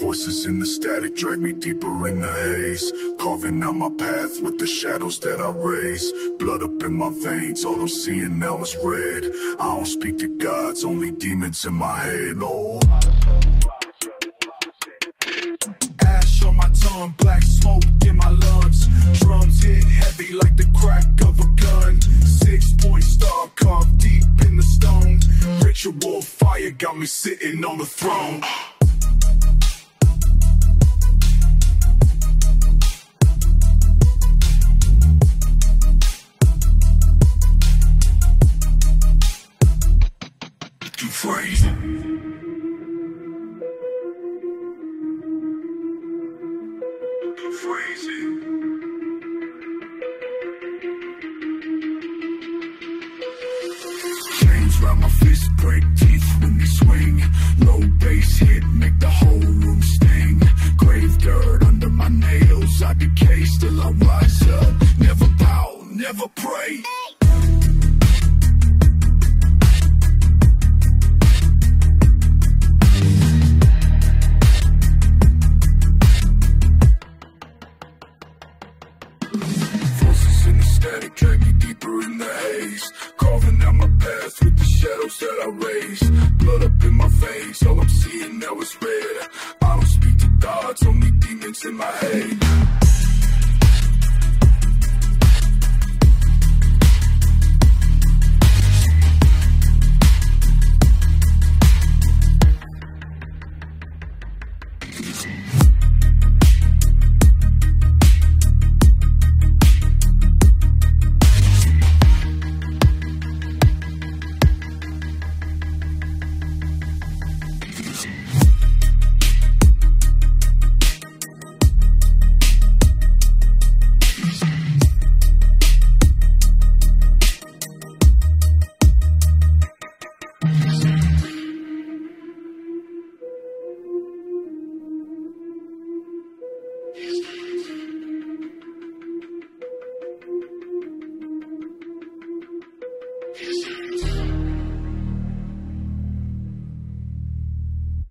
Voices in the static drag me deeper in the haze, carving out my path with the shadows that I raise. Blood up in my veins, all I'm seeing now is red. I don't speak to gods, only demons in my head. Oh, ash on my tongue, black smoke in my lungs. Drums hit heavy like the crack of a gun. 6-point star carved deep in the stone. Ritual fire got me sitting on the throne. Too crazy. Chains round my fist, break teeth when they swing. Low bass hit, make the whole room sting. Grave dirt under my nails, I decay, still I rise up. Never bow, never pray. In the static, drag me deeper in the haze, carving out my path with the shadows that I raise. Blood up in my veins, all I'm seeing now is red. I don't speak to gods, only demons in my head. Peace.